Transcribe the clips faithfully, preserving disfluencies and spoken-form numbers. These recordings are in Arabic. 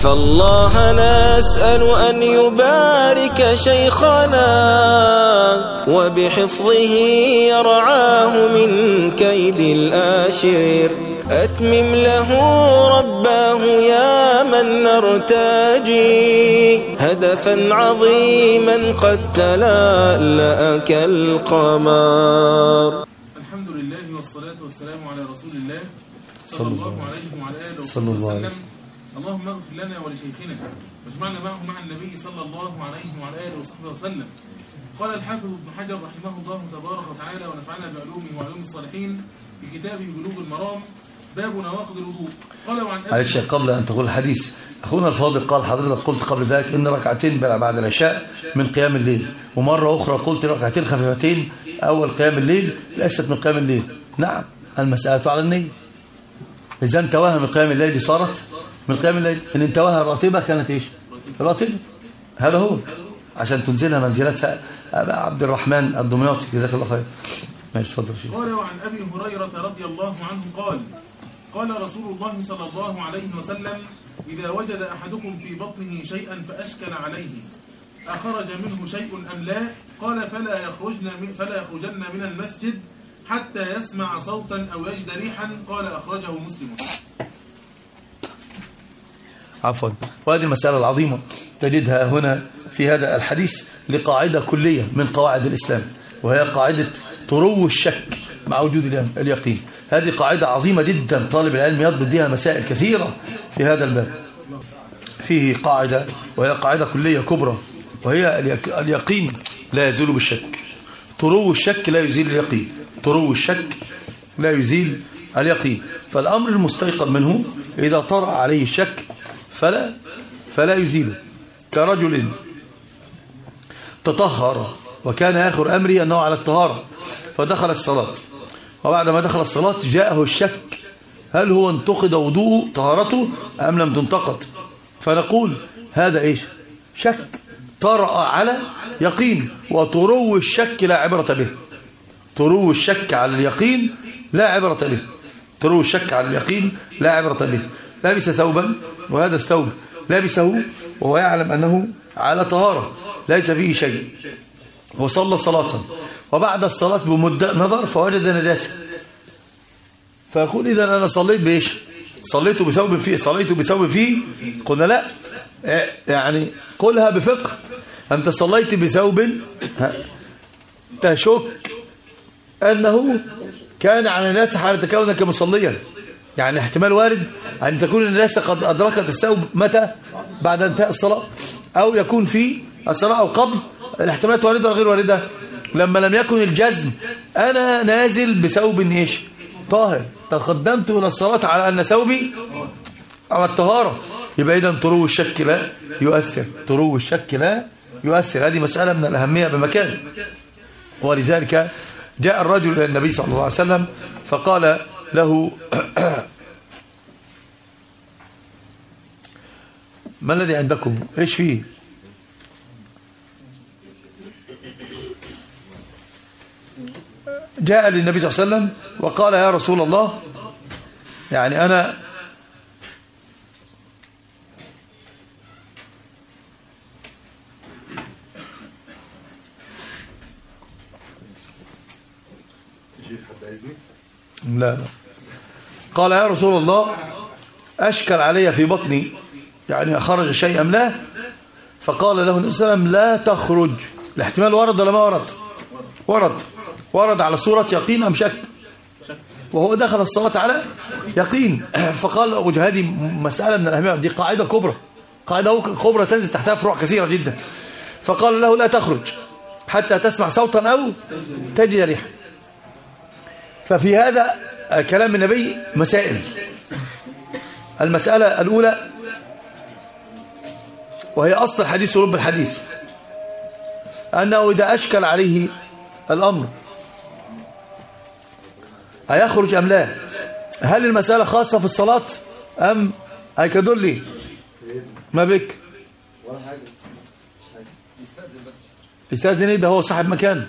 فالله نسأل أن يبارك شيخنا وبحفظه يرعاه من كيد الآشر. أتمم له رباه يا من نرتجي هدفا عظيما قد تلألأ كالقمر. الحمد لله والصلاة والسلام على رسول الله صلى الله عليه وعلى آله وصحبه وسلم. اللهم اغفر لنا ولشيخنا واجمعنا معه مع النبي صلى الله عليه وعلى آله وصحبه وسلم. قال الحافظ ابن حجر رحمه الله تبارك وتعالى ونفعنا بعلومه وعلوم الصالحين في كتابه بلوغ المرام باب نواقض الوضوء. قال وعن أبي الشيخ قبل أن تقول الحديث أخونا الفاضل قال حضرتك قلت قبل ذلك إن ركعتين بعد العشاء من قيام الليل، ومرة أخرى قلت ركعتين خفيفتين أول قيام الليل ليست من قيام الليل. نعم، المسألة على النية. إذا انتواها من قيام الليل صارت من قيام الليل، إن انتواها الراتبة كانت إيش؟ الراتبة. هذا هو عشان تنزلها منزلتها عبد الرحمن الدمياطي جزاك الله خير. ماشي اتفضل شيخ. قال وعن أبي هريرة رضي الله عنه قال قال رسول الله صلى الله عليه وسلم إذا وجد أحدكم في بطنه شيئا فأشكل عليه أخرج منه شيء أم لا؟ قال فلا يخرجن فلا يخرجن من المسجد حتى يسمع صوتا أو يجد ريحا. قال أخرجه مسلم. عفوا. وهذه المسألة العظيمة تجدها هنا في هذا الحديث لقاعدة كلية من قواعد الإسلام، وهي قاعدة طرو الشك مع وجود اليقين. هذه قاعدة عظيمة جدا طالب العلم يضبط بها مسائل كثيرة في هذا الباب. فيه قاعدة وهي قاعدة كلية كبرى، وهي اليقين لا يزول بالشك. طرو الشك لا يزيل اليقين. طرو الشك لا يزيل اليقين. فالأمر المستيقن منه إذا طرأ عليه الشك فلا فلا يزيله. كرجل تطهر وكان آخر أمري أنه على الطهارة فدخل الصلاة، وبعد ما دخل الصلاة جاءه الشك هل هو انتقد وضوءه طهارته أم لم تنتقد، فنقول هذا إيش؟ شك طرأ على يقين. وطرو الشك لا عبرة به. طرو الشك على اليقين لا عبرة به. طرو الشك على اليقين لا عبرة به. لابس ثوبا وهذا الثوب لابسه وهو يعلم أنه على طهارة ليس فيه شيء، وصلى صلاة وبعد الصلاة بمدة نظر فوجد نجاسة، فيقول إذا أنا صليت بإيش؟ صليت بثوب فيه صليت بثوب فيه قلنا لا، يعني قلها بفقه. أنت صليت بثوب تشك أنه كان على الناس حال كونك مصليا، يعني احتمال وارد أن تكون الناس قد أدركت الثوب متى؟ بعد انتهاء الصلاة، أو يكون في الصلاة أو قبل. الاحتمالات واردة ولا غير واردة؟ لما لم يكن الجزم أنا نازل بثوب إيش؟ طاهر، تقدمت إلى الصلاة على أن ثوبي على الطهارة، يبقى إذن طرو الشك لا يؤثر. طرو الشك لا يؤثر. هذه مسألة من الأهمية بمكان. ولذلك جاء الرجل إلى النبي صلى الله عليه وسلم فقال له ما الذي عندكم؟ إيش فيه؟ جاء للنبي صلى الله عليه وسلم وقال يا رسول الله، يعني أنا لا لا قال يا رسول الله أشكل علي في بطني، يعني أخرج شيء أم لا؟ فقال له النبي صلى الله عليه وسلم لا تخرج. الاحتمال ورد ولا ما ورد؟ ورد ورد على صورة يقين أم شك، وهو دخل الصلاة على يقين. فقال هذه مسألة من الأهمية، دي قاعدة كبرى، قاعدة كبرى تنزل تحتها فروع كثيرة جدا. فقال له لا تخرج حتى تسمع صوتا أو تجد ريحا. ففي هذا كلام النبي مسائل. المسألة الأولى وهي أصل الحديث ورب الحديث، أنه إذا أشكل عليه الأمر هيخرج أم لا؟ هل المسألة خاصة في الصلاة أم هيكدلي ما بك؟ يستأذن إيه؟ ده هو صاحب مكان.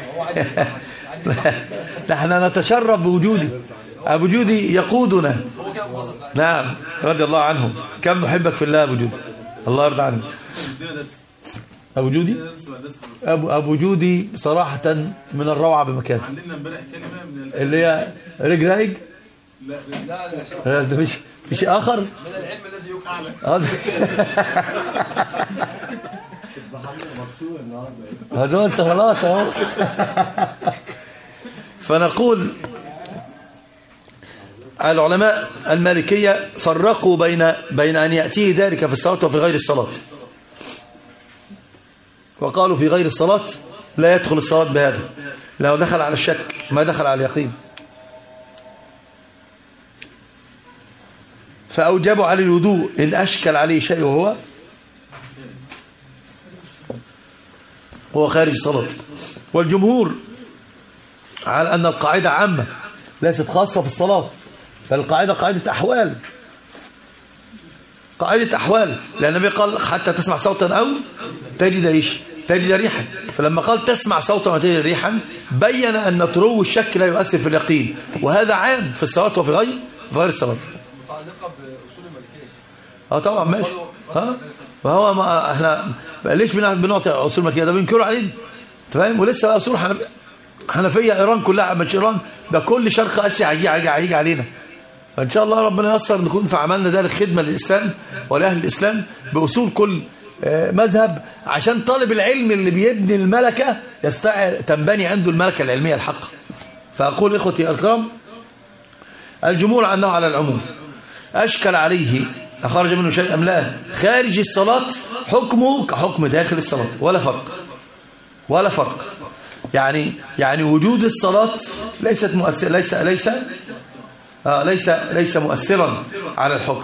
نحن نتشرف بوجودي. أبو جودي يقودنا نعم رضي الله عنه. كم نحبك في الله أبو جودي، الله يرضى عنك. أبو جودي أبو أبو جودي صراحة من الروعة بمكان. عندنا امبارح كلمة من اللي هي رجل لا لا لا ده مش مش آخر من العلم الذي يقع لك. هذا انت غلط اهو. فنقول العلماء المالكية فرقوا بين بين أن يأتيه ذلك في الصلاة وفي غير الصلاة، وقالوا في غير الصلاة لا يدخل الصلاة بهذا، لو دخل على الشك ما دخل على اليقين. فأوجبوا على الوضوء إن أشكل عليه شيء وهو هو خارج الصلاة. والجمهور على أن القاعدة عامة ليست خاصة في الصلاة، فالقاعدة قاعدة أحوال، قاعدة أحوال، لأن النبي قال حتى تسمع صوتا أو تجد إيش تجد ريحا، فلما قال تسمع صوتا وتجد ريحا بين أن طرو الشك لا يؤثر في اليقين، وهذا عام في الصلاة وفي غير في غير الصلاة. متعلقة بأصول المالكية. اه طبعا ماشي. ها وهو ما احنا ليش بنعطي اصول مالكيه؟ ده بينكروا علينا، تمام. ولسه بقى اصول حنف... حنفيه ايران كلها، مش ايران ده كل شرق اسيا هيجي هيجي هيجي علينا. فان شاء الله ربنا ييسر نكون في عملنا ذلك خدمه للاسلام ولاهل الاسلام باصول كل مذهب، عشان طالب العلم اللي بيبني الملكه يستطيع تنبني عنده الملكه العلميه الحقه. فاقول اخوتي الكرام الجمهور عنه على العموم. أشكل عليه أخرج منه شيء أم لا خارج الصلاة حكمه كحكم داخل الصلاة، ولا فرق ولا فرق. يعني يعني وجود الصلاة ليست مؤثر ليس ليس آه ليس ليس مؤثرا على الحكم.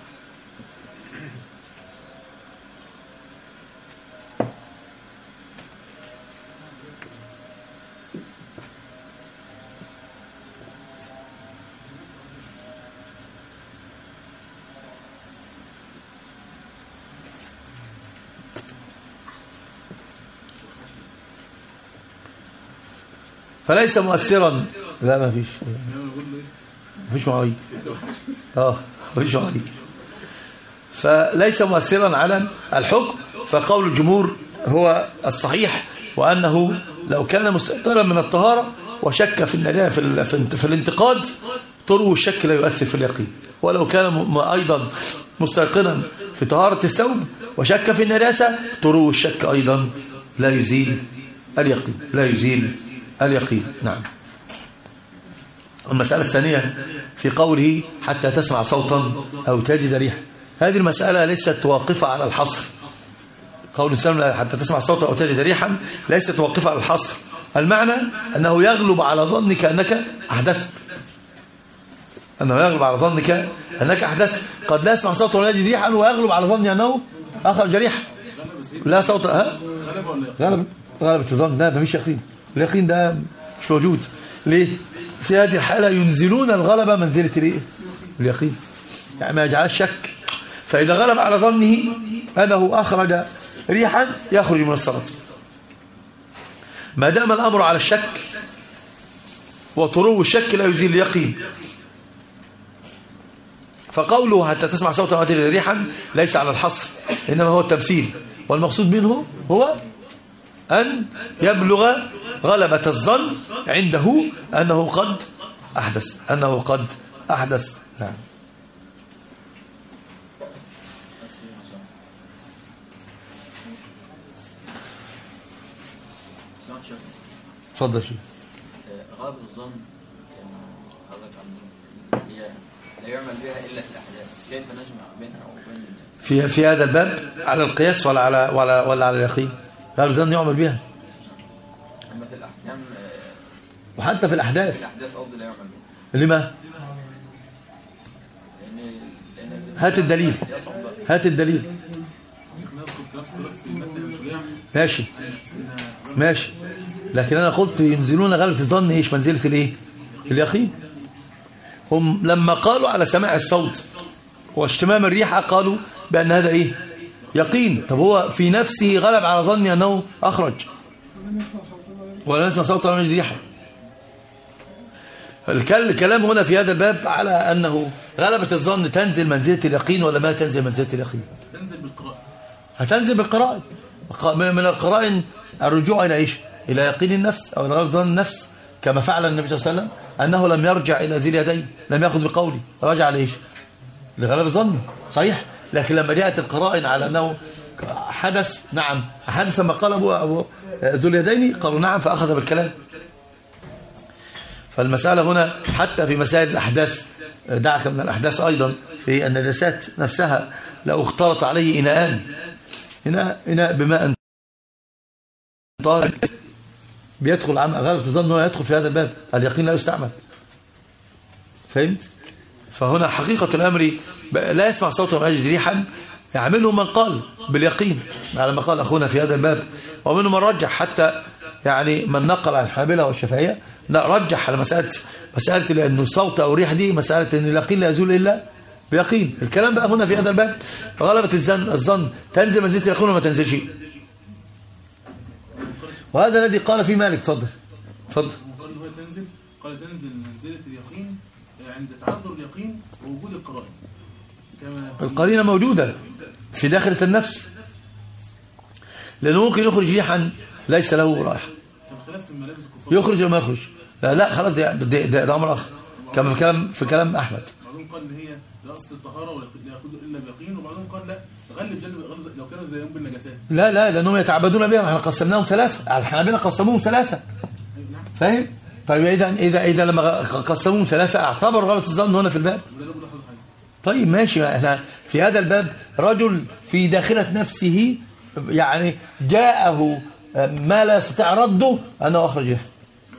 فليس مؤثرا. لا ما فيش ما فيش مواعيد اه ما فيش مواعيد. فليس مؤثرا على الحكم. فقول الجمهور هو الصحيح، وأنه لو كان مستقرا من الطهارة وشك في النجاة في, في الانتقاد طرو الشك لا يؤثر في اليقين، ولو كان أيضا مستيقنا في طهارة الثوب وشك في النجاسة طرو الشك أيضا لا يزيل اليقين لا يزيل اليقين. نعم. المسألة الثانية في قوله حتى تسمع صوتا أو تجد ريحا، هذه المسألة ليست واقفة على الحصر. قول الإنسان حتى تسمع صوتا أو تجد ريحا ليست واقفة على الحصر، المعنى أنه يغلب على ظنك أنك أحدثت، أنه يغلب على ظنك أنك أحدثت. قد لا يسمع صوتا ولا يجد ريحا ويغلب على ظني أنه أخرج ريحا. لا صوت ها غلب غلبة الظن، لا مفيش يقين، اليقين ده مش موجود. ليه؟ في هذه الحالة ينزلون الغلبة منزلة الايه؟ اليقين، يعني ما يجعلش شك. فإذا غلب على ظنه أنه أخرج ريحا يخرج من الصلاة. ما دام الأمر على الشك وطرو الشك لا يزيل اليقين. فقوله حتى تسمع صوتا وتجد ريحا ليس على الحصر، إنما هو التمثيل، والمقصود منه هو أن يبلغ غلبة الظن عنده أنه قد أحدث أنه قد أحدث. نعم. تفضل شيء. غلبة الظن حضرتك لا يعمل بها إلا في الأحداث، كيف نجمع بينها وبين في في هذا الباب على القياس ولا على ولا ولا على اليقين؟ غلبة الظن يعمل بها. أما في الأحكام وحتى في الأحداث الأحداث قصدي لا يعمل بها. لما؟ هات الدليل هات الدليل. ماشي ماشي، لكن أنا قلت ينزلون غلبة الظن إيش منزلة الإيه؟ اليقين. هم لما قالوا على سماع الصوت واشتمام الريحة قالوا بأن هذا إيه؟ يقين. طب هو في نفسه غلب على ظني أنه أخرج ولا نسمع صوت ولا نجد ريحة. الكلام هنا في هذا الباب على أنه غلبة الظن تنزل منزلة اليقين ولا ما تنزل منزلة اليقين؟ تنزل بالقراءة. هتنزل بالقراءة. من القرائن الرجوع إلى إيش؟ إلى يقين النفس أو إلى غلبة ظن النفس، كما فعل النبي صلى الله عليه وسلم أنه لم يرجع إلى ذي اليدين، لم يأخذ بقولي، رجع لإيش؟ لغلبة ظنه. صحيح. لكن لما جاءت القرائن على أنه حدث، نعم حدث ما قال أبو, أبو ذو اليدين، قالوا نعم فأخذ بالكلام. فالمسألة هنا حتى في مسائل الأحداث، دعك من الأحداث أيضا في النجاسات نفسها، لو اختلط عليه إناءان، إناء, إناء بماء طاهر بيدخل عم غلبة الظن هو يدخل في هذا الباب، اليقين لا يستعمل. فهمت؟ فهنا حقيقة الأمر لا يسمع صوتا ولا يجد ريحا، يعمله من قال باليقين على ما قال أخونا في هذا الباب، ومنه من رجح، حتى يعني من نقل عن الحنابلة والشافعية رجح على مسألة مسألة لأنه الصوت أو الريح دي مسألة أن اليقين لا يزول إلا بيقين. الكلام بقى هنا في هذا الباب غلبة الظن الظن تنزل منزلة اليقين وما تنزلش. وهذا الذي قال فيه مالك. تفضل تفضل. قال هو تنزل، قال تنزل منزلة اليقين عند تعذر اليقين ووجود القرائن. القرينة موجودة في داخلة النفس، لأنه ممكن يخرج ريحا ليس له رائحة، يخرج وما يخرج. لا خلاص ده ده, ده أمر آخر، كما في كلام في كلام أحمد. بعضهم قال ان هي لا اصل الطهارة ولا يأخذ الا بيقين، وبعضهم قال لا غلب جلب لو كانوا زيهم بالنجاسات. لا لا لأنهم يتعبدون بها، احنا قسمناهم ثلاثة، الحنابلة قسموهم ثلاثة. فاهم؟ طيب إذا إذا إذا لما قسموهم ثلاثة اعتبر غلط الظن هنا في الباب. طيب ماشي، احنا في هذا الباب رجل في داخلة نفسه يعني جاءه ما لا يستطيع رده أنه أخرج ريح.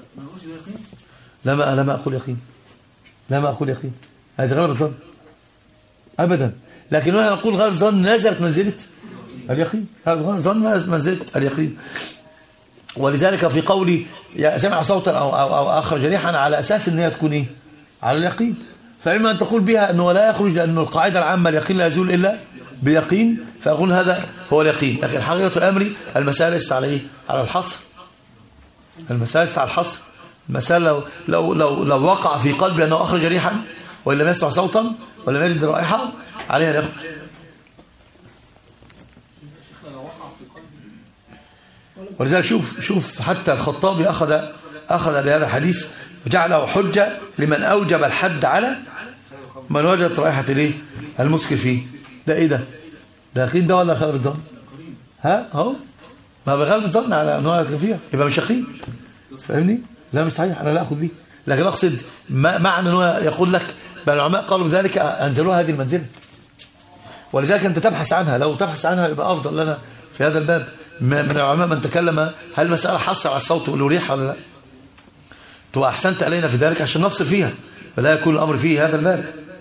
لا ما لا ما أقول يقين، لا ما أقول يقين، هذه غلبة ظن أبدا. لكن أنا أقول غلبة ظن نزلت منزلة اليقين، غلبة ظن منزلة اليقين. ولذلك في قولي سمع صوتا أو, أو, أو أخرج ريحا على أساس أن هي تكون إيه؟ على اليقين. فإما أن تقول بها أنه لا يخرج لأن القاعدة العامة اليقين لا يزول إلا بيقين، فأقول هذا هو اليقين. لكن حقيقة الأمر المسألة ليست على إيه؟ على الحصر. المسألة ليست على الحصر. المسألة لو, لو, لو, لو وقع في قلبي أنه أخرج ريحا وإن لم يسمع صوتا ولم يجد رائحة عليها اليقين. ولذلك شوف شوف حتى الخطابي أخذ أخذ بهذا الحديث وجعله حجة لمن أوجب الحد على من وجدت رائحة الايه المسكر فيه. ده ايه ده؟ ده يقين ده ولا غلبة ظن؟ ها اهو ما بغلبة ظن على انواع فيها يبقى مش يقين. فاهمني؟ لا مش صحيح، انا لا اخذ بيه. لكن اقصد معنى انه يقول لك بل العلماء قالوا ذلك انزلوها هذه المنزله. ولذلك انت تبحث عنها، لو تبحث عنها يبقى افضل لنا في هذا الباب. من العلماء من تكلم هل المساله حصر على الصوت والريح ولا لا؟ تبقى احسنت علينا في ذلك عشان نفصل فيها، فلا يكون الامر فيه هذا الباب.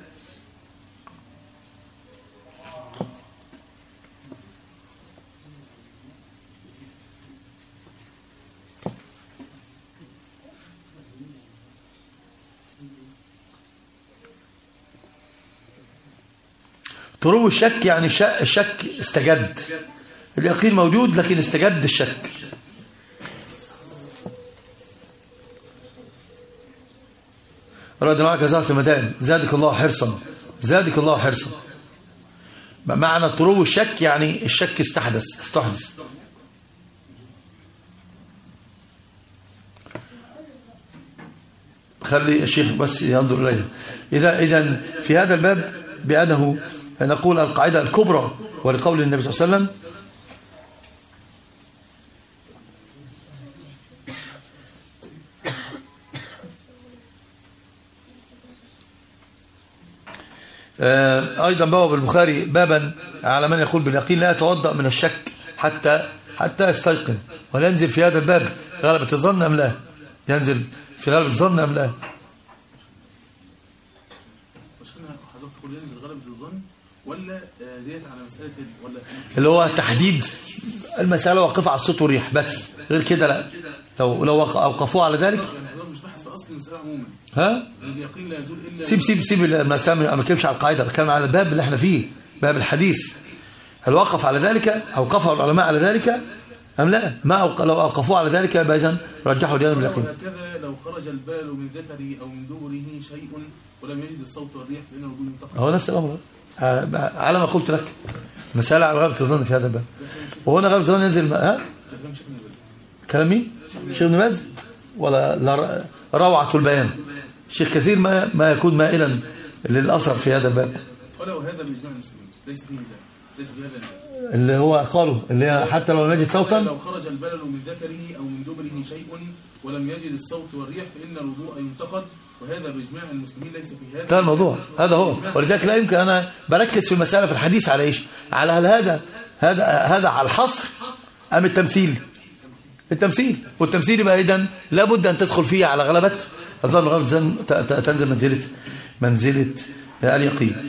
طرو الشك يعني الشك استجد، اليقين موجود لكن استجد الشك. رد معك زهرة المدان زادك الله حرصا، زادك الله حرصا. معنى طرو الشك يعني الشك استحدث استحدث. خلي الشيخ بس ينظر إليه. إذا إذا في هذا الباب بأنه نقول القاعدة الكبرى ولقول النبي صلى الله عليه وسلم أيضا باب البخاري بابا على من يقول باليقين لا يتوضأ من الشك حتى حتى يستيقن. ولا ينزل في هذا الباب غلبة الظن أم لا؟ ينزل في غلبة الظن أم لا؟ ولا ديت على مسألة ولا اللي هو تحديد المسألة واقفة على الصوت والريح بس، غير كده لا. لو لو اوقفوه على ذلك يعني مش بحث في اصل المسألة عموما. ها؟ اليقين لا يزول الا سيب سيب سيب المسألة، ما بتكلمش على القاعدة، بتكلم على الباب اللي احنا فيه، باب الحديث. هل وقف على ذلك او وقف العلماء على ذلك أم لا؟ ما أوق... لو أوقفوا على ذلك يبقى إذن رجحوا جانب اليقين. وهكذا لو خرج البال من ذكره أو من دبره شيء ولم يجد الصوت والريح فإن الوضوء ينتقض. هو نفس الأمر على ما قلت لك، مسألة على غلبة الظن في هذا الباب. وهنا غلبة الظن ينزل ها؟ كلام مين؟ شيخ ابن باز ولا روعة البيان؟ الشيخ كثير ما ما يكون مائلا للأثر في هذا الباب. قال وهذا بإجماع المسلمين ليس فيه نزاع، ليس في هذا النزاع. اللي هو قالوا اللي حتى لو لم يجد صوتا، لو خرج البلل من ذكره أو من دبره شيء ولم يجد الصوت والريح فإن الوضوء ينتقض، وهذا بإجماع المسلمين ليس في هذا. ده الموضوع، هذا هو. ولذلك لا يمكن أنا بركز في المسألة في الحديث على إيش؟ على هل هذا هذا هذا على الحصر أم التمثيل؟ التمثيل، والتمثيل يبقى إذن لابد أن تدخل فيه على غلبة الظن، غلبة تنزل منزلة منزلة اليقين.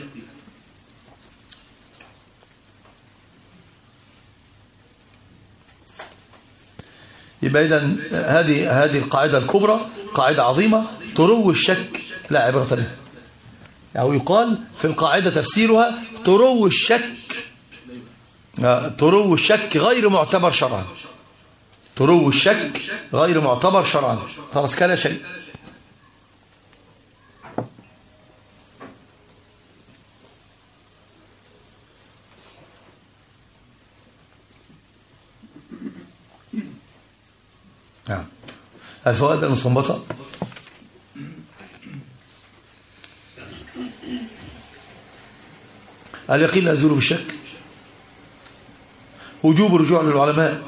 يبقى إذن هذه هذه القاعدة الكبرى قاعدة عظيمة، تروي الشك لا عبرة به، أو يقال في القاعدة تفسيرها تروي الشك، تروي الشك غير معتبر شرعا، تروي الشك غير معتبر شرعا، خلاص كلا شيء. الفوائد المستنبطة: اليقين لا يزول بالشك، وجوب الرجوع للعلماء،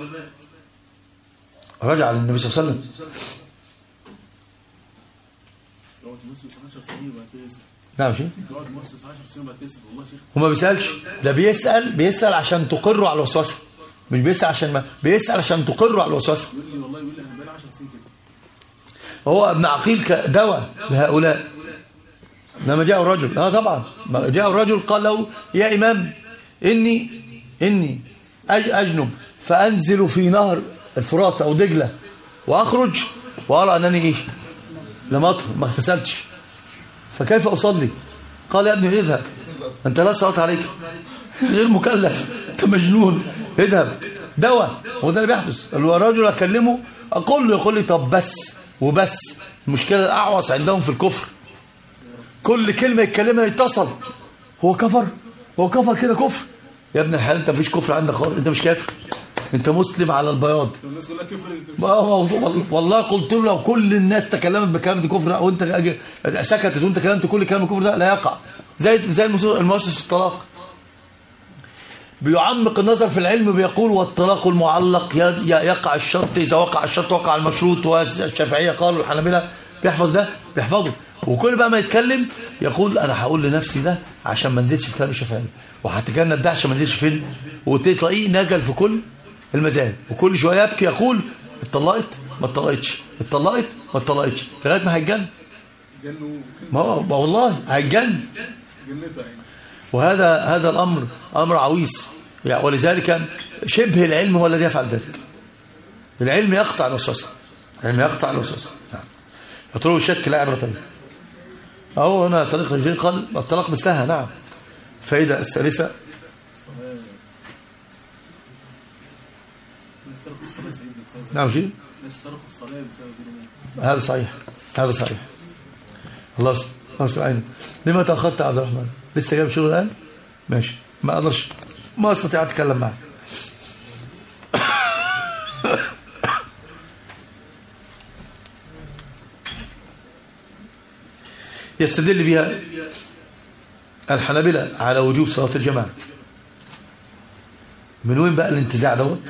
رجع للنبي صلى الله عليه وسلم. نعم شيء وما بيسألش، ده بيسأل بيسأل عشان تقروا على الوسوسة، مش بيسأل عشان ما بيسأل عشان تقروا على الوسوسة. هو ابن عقيل كدواء لهؤلاء. لما جاء الرجل اه طبعا جاء الرجل قال له يا إمام إني إني أجنب فأنزل في نهر الفرات أو دجلة وأخرج وأرى أنني إيه لم أطهر، ما اغتسلتش، فكيف أصلي؟ قال يا ابني اذهب، أنت لا صلاة عليك، غير مكلف، أنت مجنون، اذهب، دواء. هو ده اللي بيحدث. الرجل أكلمه أقول له، يقول لي طب بس وبس. المشكلة الأعوص عندهم في الكفر، كل كلمة يتكلمها يتصل، هو كفر، هو كفر كده كفر. يا ابن الحلال انت مفيش كفر عندك خالص، انت مش كافر، انت مسلم على البياض. الناس كلها كفر. والله قلت له لو كل الناس تكلمت بكلام كفر وانت سكتت وانت كلمت كل كلام الكفر ده لا يقع. زي زي المؤسس في الطلاق بيعمق النظر في العلم، بيقول والطلاق المعلق يقع الشرط، اذا وقع الشرط وقع المشروط، والشافعيه قالوا، الحنابلة بيحفظ ده بيحفظه، وكل بقى ما يتكلم يقول انا هقول لنفسي ده عشان ما انزلش في كلام الشافعيه، وهتجنب ده عشان ما انزلش فين، وتلاقيه نزل في كل المذاهب، وكل شويه يبكي يقول اتطلقت ما اتطلقتش، اتطلقت ما اتطلقتش، لغايه ما هيتجن. ما هو والله هيتجن. وهذا هذا الامر امر عويص يعني، ولذلك شبه العلم هو الذي يفعل ذلك. العلم يقطع الوسوسه، العلم يقطع الوسوسه. نعم. يطلب الشك لا عبرة به. أهو هنا طريق الجن قال الطلاق مثلها. نعم. فائدة الثالثة نعم شيء هذا صحيح، هذا صحيح. الله الله يعينك. لما تأخرت يا عبد الرحمن؟ لسه جايب شغل الآن؟ ماشي، ما أقدرش ما أستطيع أتكلم معك. يستدل بها الحنابلة على وجوب صلاة الجماعة. من وين بقى الانتزاع دوت؟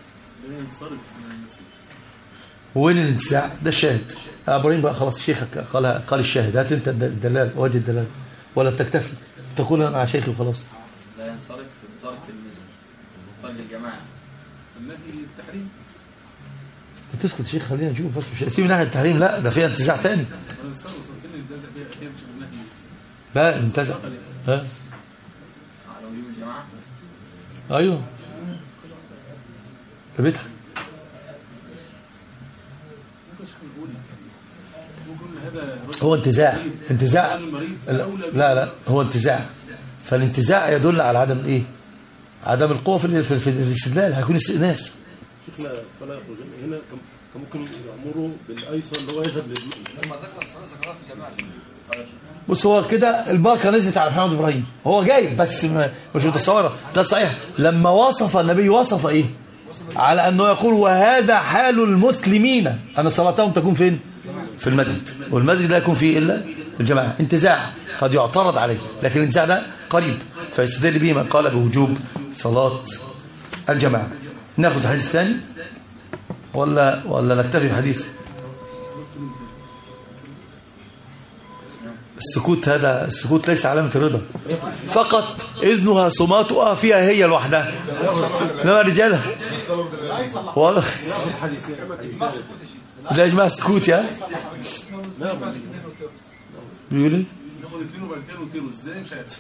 وين الانتزاع؟ ده الشاهد. ابراهيم بقى خلاص شيخك قال قال الشاهد، هات انت الدلال، وجه الدلال، ولا بتكتفي تقول انا مع شيخي وخلاص؟ لا ينصرف في ترك المزن، ترك الجماعة. النهي التحريم. انت تسكت يا شيخ، خلينا نشوف بس، مش هسيب ناحية التحريم، لا ده فيها انتزاع تاني. لا انتزع. ها على وجوب الجماعة. ايوه بيتها. هو انتزاع انتزاع لا لا هو انتزاع، فالانتزاع يدل على عدم ايه؟ عدم القوة في في الاستدلال، هيكون استئناس. شيخنا فلا يخرجون هنا كان ممكن يأمروا بالأيسر اللي هو يذهب للمسجد. لما ذكر الصلاة ذكرها في الجماعة. بص هو كده البركه نزلت على محمد ابراهيم، هو جاي بس مش متصوره. ده صحيح لما وصف النبي وصف ايه؟ على انه يقول وهذا حال المسلمين ان صلاتهم تكون فين؟ في المسجد، والمسجد لا يكون فيه الا الجماعه. انتزاع قد يعترض عليه، لكن الانتزاع ده قريب فيستدل به من قال بوجوب صلاه الجماعه. ناخذ حديث ثاني ولا ولا نكتفي بحديث؟ السكوت هذا السكوت ليس علامة الرضا، فقط إذنها صماتها فيها هي لوحدها. إنما الرجال والله ده يجمع السكوت يا بيقول ايه؟ ناخد اثنين وبعد كده نطيروا ازاي مش عارف.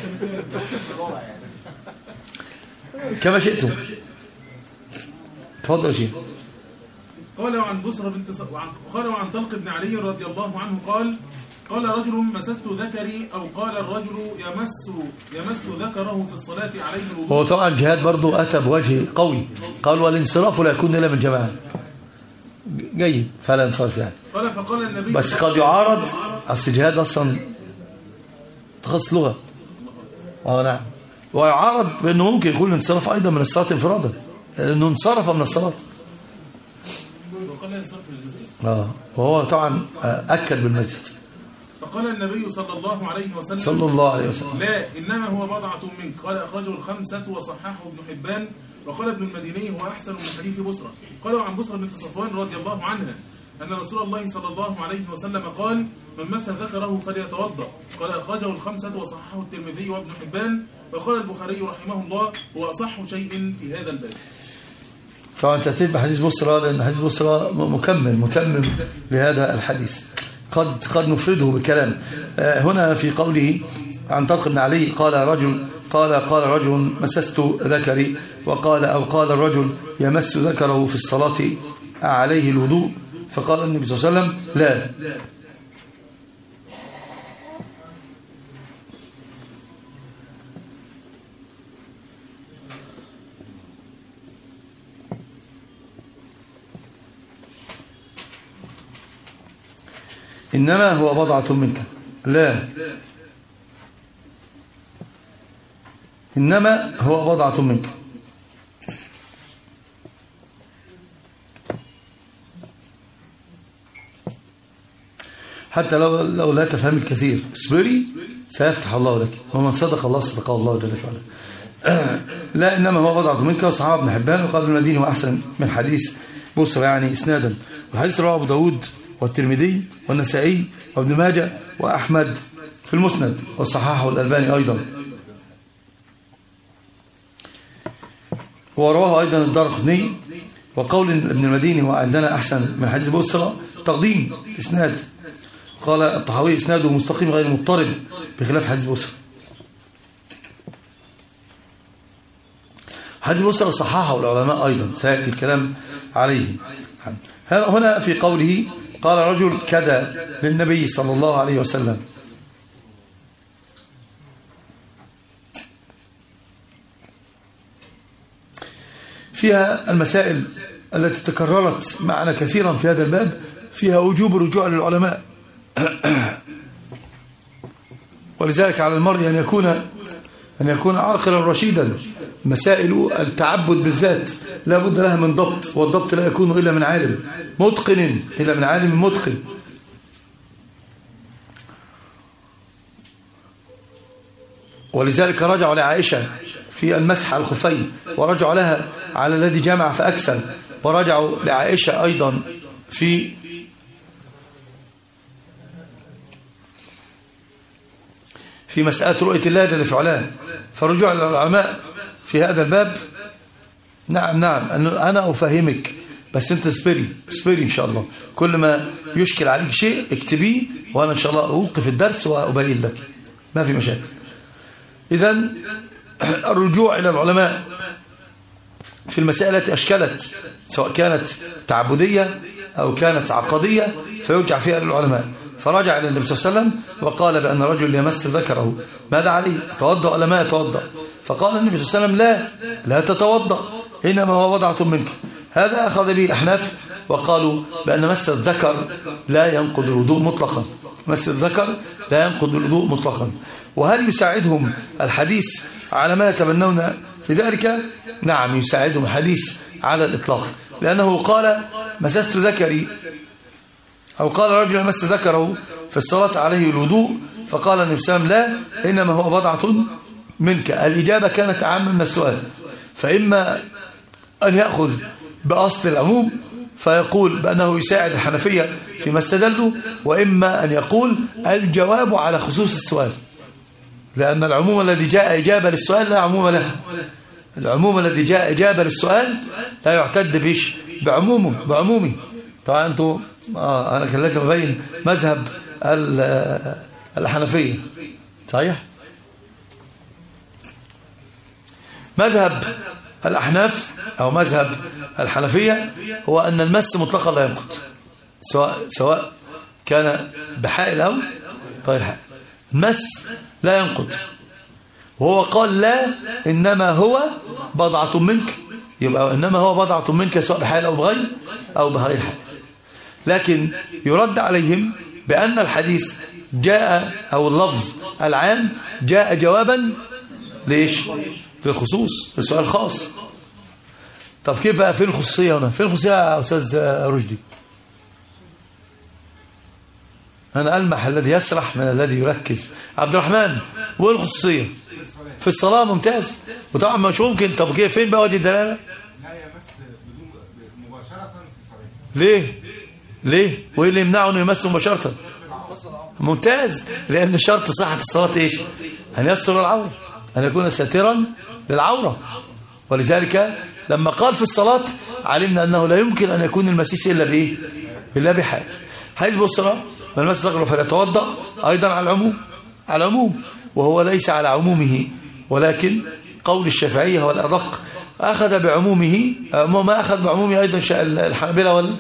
كما شئتم. تفضل يا شيخ. قال وعن بصرة بنت ص... وعن... قال وعن طلق بن علي رضي الله عنه قال قال رجل مسست ذكري أو قال الرجل يمس يمس ذكره في الصلاة عليه الوضوء. هو طبعا الجهاد برضو أتى بوجه قوي، قال والانصراف لا يكون إلا من جماعة. جيد فلا انصرف يعني. قال فقال النبي بس قد يعارض أصل الجهاد أصلا تخصص لغة. اه نعم. ويعارض بأنه ممكن يكون الانصراف أيضا من الصلاة انفرادا، لأنه انصرف من الصلاة. وقال ينصرف للمسجد. اه وهو طبعا أكد بالمسجد. فقال النبي صلى الله عليه وسلم صلى الله عليه وسلم لا إنما هو بضعة منك. قال أخرجه الخمسة وصححه ابن حبان. وقال ابن المديني هو أحسن من حديث بصرة. قال عن بصرة بنت صفوان رضي الله عنها أن رسول الله صلى الله عليه وسلم قال من مس ذكره فليتوضأ. قال أخرجه الخمسة وصححه الترمذي وابن حبان. وقال البخاري رحمه الله هو أصح شيء في هذا الباب. طبعا انت اتيت بحديث بصرة لأن حديث بصرة مكمل متمم لهذا الحديث، قد قد نفرده بكلام. هنا في قوله عن طلق بن علي قال رجل قال قال رجل مسست ذكري، وقال أو قال الرجل يمس ذكره في الصلاة عليه الوضوء، فقال النبي صلى الله عليه وسلم لا. إنما هو بضعة منك. لا إنما هو بضعة منك. حتى لو لو لا تفهم الكثير اصبري سيفتح الله لك، ومن صدق الله صدقه الله جل وعلا. لا إنما هو بضعة منك. وصحابه ابن حبان وقال ابن المديني وأحسن من حديث بصرة يعني إسنادا. والحديث رواه أبو داود والترمذي والنسائي وابن ماجه وأحمد في المسند، وصححه الألباني أيضا، ورواه أيضا الدارقطني. وقول ابن المديني وعندنا أحسن من حديث بصرة تقديم إسناد. قال الطحاوي إسناده مستقيم غير مضطرب بخلاف حديث بصرة. حديث بصرة صححه العلماء أيضا سيأتي الكلام عليه. هنا في قوله قال رجل كذا للنبي صلى الله عليه وسلم، فيها المسائل التي تكررت معنا كثيرا في هذا الباب، فيها وجوب الرجوع للعلماء. ولذلك على المرء أن يكون أن يكون عاقلا رشيدا. مسائل التعبد بالذات لا بد لها من ضبط، والضبط لا يكون إلا من عالم متقن، إلا من عالم متقن. ولذلك رجعوا لعائشة في المسح على الخفين، ورجعوا لها على الذي جمع فأكسل، ورجعوا لعائشة أيضا في في مسألة رؤية الله جل في علاه. فرجوع للعلماء في هذا الباب. نعم نعم أنا أفهمك، بس أنت اصبري اصبري إن شاء الله. كل ما يشكل عليك شيء اكتبيه، وأنا إن شاء الله أوقف الدرس وأبين لك، ما في مشاكل. إذن الرجوع إلى العلماء في المسائل التي أشكلت، سواء كانت تعبدية أو كانت عقدية، فيرجع فيها للعلماء. فرجع إلى النبي صلى الله عليه وسلم وقال بأن رجل يمس ذكره ماذا عليه؟ يتوضأ ولا ما يتوضأ؟ فقال النبي صلى الله عليه وسلم لا لا تتوضأ، إنما هو بضعة منك. هذا أخذ به الأحناف وقالوا بأن مس الذكر لا ينقض الوضوء مطلقا، مس الذكر لا ينقض الوضوء مطلقا. وهل يساعدهم الحديث على ما يتبنون في ذلك؟ نعم يساعدهم الحديث على الإطلاق، لأنه قال مسست ذكري، أو قال رجل مس ذكره في الصلاة عليه الوضوء، فقال النبي صلى الله عليه وسلم لا إنما هو بضعة منك. الإجابة كانت أعم من السؤال، فإما أن يأخذ بأصل العموم فيقول بأنه يساعد الحنفية فيما استدلوا، وإما أن يقول الجواب على خصوص السؤال، لأن العموم الذي جاء إجابة للسؤال لا عموم له. العموم الذي جاء إجابة للسؤال لا يعتد بيش بعمومه بعمومه. طبعا أنتم آه أنا كان لازم أبين مذهب الحنفية صحيح. مذهب الأحناف أو مذهب الحنفية هو أن المس مطلقا لا ينقض، سواء سواء كان بحائل أو غير حائل، المس لا ينقض. وهو قال لا إنما هو بضعة منك، يبقى إنما هو بضعة منك سواء بحائل أو بغير أو بغير حائل. لكن يرد عليهم بأن الحديث جاء أو اللفظ العام جاء جوابا ليش؟ للخصوص، للسؤال الخاص. طب كيف بقى فين الخصوصية هنا؟ فين الخصوصية يا أستاذ رشدي؟ أنا ألمح الذي يسرح من الذي يركز. عبد الرحمن وين الخصوصية؟ في الصلاة. ممتاز. وطبعا مش ممكن. طب كيف فين بقى وجه الدلالة؟ لا يا بس بدون مباشرة في الصلاة. ليه؟ ليه؟ وإيه اللي يمنعه أنه يمس مباشرة؟ ممتاز. لأن شرط صحة الصلاة إيش؟ أن يستر العورة، أن يكون ساترا للعورة. ولذلك لما قال في الصلاة علمنا أنه لا يمكن أن يكون المسيس إلا بإيه؟ إلا بحائل. حيث بالصلاة من مس ذكره فليتوضأ أيضا على العموم، على العموم، وهو ليس على عمومه، ولكن قول الشافعية هو الأدق، أخذ بعمومه، ما أخذ بعمومه أيضا الحنابلة وال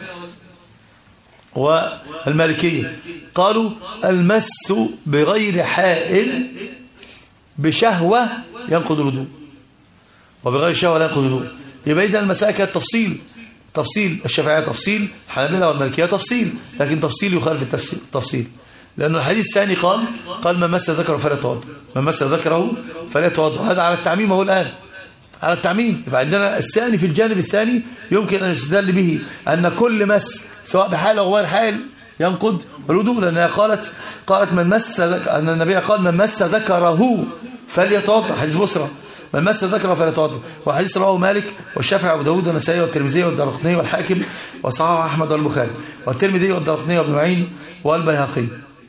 والمالكية. قالوا المس بغير حائل بشهوة ينقض الوضوء، وبغير شهوة لا ينقض الوضوء. يبقى إذن المسألة كانت تفصيل، تفصيل الشافعية تفصيل، الحنابلة والمالكية تفصيل، لكن تفصيل يخالف التفصيل تفصيل. لأن الحديث الثاني قال قال من مس ذكره فلا يتوضأ، من مس ذكره فلا يتوضأ. هذا على التعميم هو الآن، على التعميم. يبقى عندنا الثاني في الجانب الثاني يمكن أن يستدل به أن كل مس سواء بحال أو غير حال ينقض الوضوء، لأنها قالت قالت من مس أن النبي قال من مس ذكره فليتوضأ، حديث بصرى، من مس ذكره فليتوضأ. وحديث رواه مالك والشافعي وابو داود والنسائي والترمذي والدارقطني والحاكم وصححه أحمد والبخاري والترمذي والدارقطني وابن معين والبيهقي.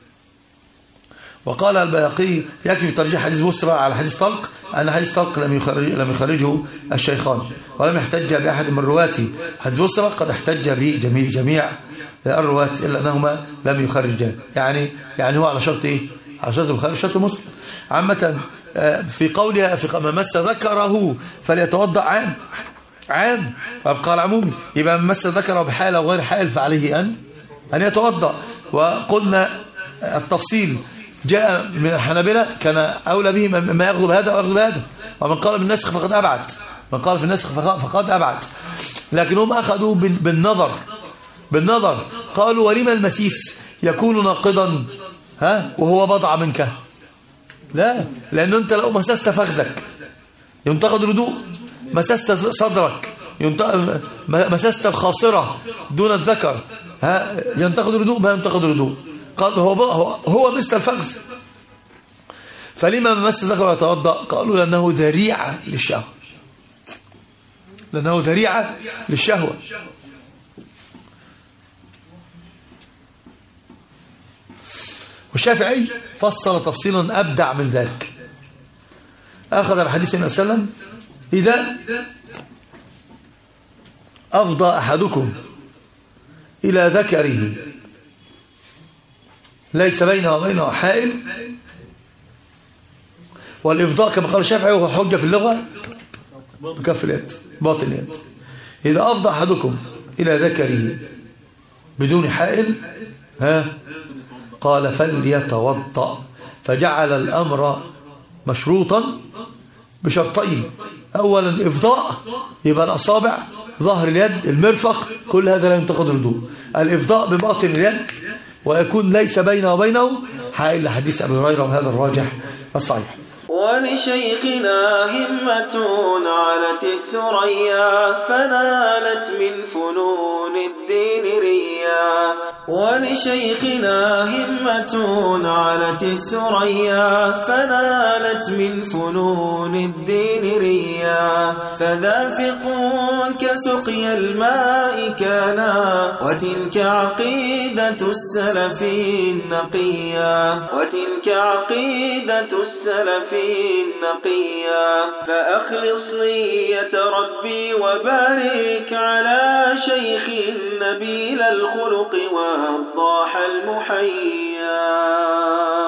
وقال البيهقي يكفي ترجيح حديث بصرى على حديث طلق أن حديث طلق لم يخرج لم يخرجه الشيخان، ولم يحتج بأحد من رواته. حديث بصرى قد احتج به جميع جميع الرواة إلا أنهما لم يخرجان. يعني يعني هو على شرط إيه؟ على شرط البخاري وشرط مسلم. عامة في قولها في من مس ذكره فليتوضأ عام عام، فأبقى العمومي. يبقى من مس ذكره بحال أو غير حال فعليه أن أن يتوضأ. وقلنا التفصيل جاء من الحنابلة كان أولى به ما يأخذ بهذا ويأخذ بهذا، ومن قال بالنسخ فقد أبعد، من قال في النسخ فقد أبعد. لكن هم أخذوا بالنظر بالنظر قالوا ولما المسيس يكون ناقضا ها وهو بضع منك؟ لا، لأنه أنت لو مسست فخذك ينتقد الوضوء، مسست صدرك مسست الخاصرة دون الذكر ها ينتقد الوضوء، ما ينتقد الوضوء. قال هو هو مثل الفخذ. فلما مس ذكره يتوضأ؟ قالوا لأنه ذريعة للشهوة، لأنه ذريعة للشهوة. والشافعي فصل تفصيلا أبدع من ذلك، أخذ بحديث النبي صلى الله عليه وسلم إذا أفضى أحدكم إلى ذكره ليس بينه وبينه حائل، والإفضاء كما قال الشافعي هو حجة في اللغة بكف اليد باطن اليد. إذا أفضى أحدكم إلى ذكره بدون حائل ها قال فليتوضأ، فجعل الأمر مشروطا بشرطين. أولا الإفضاء، يبقى الأصابع ظهر اليد، المرفق، كل هذا لا ينتقد الوضوء. الإفضاء بباطن اليد ويكون ليس بينه وبينه حائل لحديث أبي هريرة، وهذا الراجح الصحيح. ولشيخنا همة علت الثريا فنالت من فنون الدين ريا. ولشيخنا همة علت الثريا فنالت من فنون الدين ريا. فذا فقه كسقي الماء كان وتلك عقيدة السلف النقيا. وتلك عقيدة السلف النقيا. فأخلص نية ربي وبارك على شيخ نبيل الخلق وضاح المحيا.